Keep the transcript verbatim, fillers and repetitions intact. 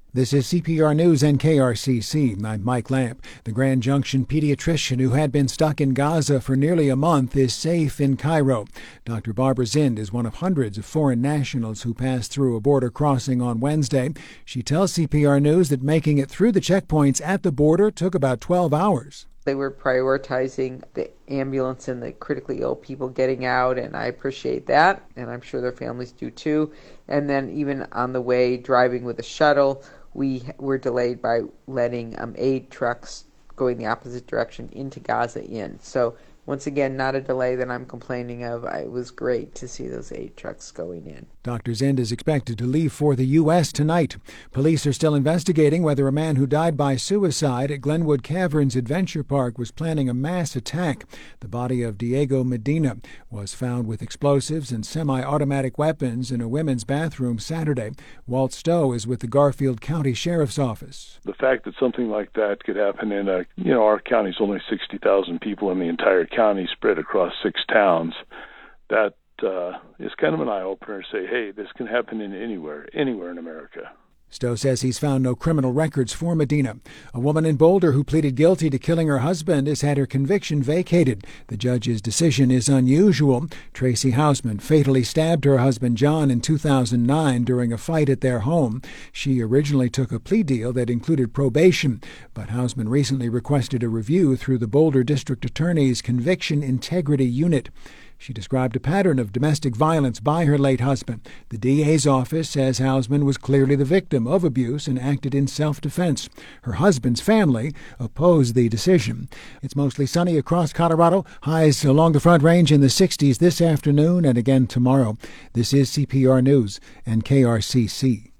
This is C P R News and K R C C. I'm Mike Lamp. The Grand Junction pediatrician who had been stuck in Gaza for nearly a month is safe in Cairo. Doctor Barbara Zind is one of hundreds of foreign nationals who passed through a border crossing on Wednesday. She tells C P R News that making it through the checkpoints at the border took about twelve hours. They were prioritizing the ambulance and the critically ill people getting out, and I appreciate that, and I'm sure their families do too. And then even on the way, driving with a shuttle, we were delayed by letting um, aid trucks going the opposite direction into Gaza in. So once again, not a delay that I'm complaining of. It was great to see those aid trucks going in. Doctor Zind is expected to leave for the U S tonight. Police are still investigating whether a man who died by suicide at Glenwood Caverns Adventure Park was planning a mass attack. The body of Diego Medina was found with explosives and semi-automatic weapons in a women's bathroom Saturday. Walt Stowe is with the Garfield County Sheriff's Office. The fact that something like that could happen in a, you know, our county's only sixty thousand people in the entire county spread across six towns, that uh, is kind of an eye-opener to say, hey, this can happen in anywhere, anywhere in America. Stowe says he's found no criminal records for Medina. A woman in Boulder who pleaded guilty to killing her husband has had her conviction vacated. The judge's decision is unusual. Tracy Hausman fatally stabbed her husband John in two thousand nine during a fight at their home. She originally took a plea deal that included probation, but Hausman recently requested a review through the Boulder District Attorney's Conviction Integrity Unit. She described a pattern of domestic violence by her late husband. The D A's office says Hausman was clearly the victim of abuse and acted in self-defense. Her husband's family opposed the decision. It's mostly sunny across Colorado. Highs along the Front Range in the sixties this afternoon and again tomorrow. This is C P R News and K R C C.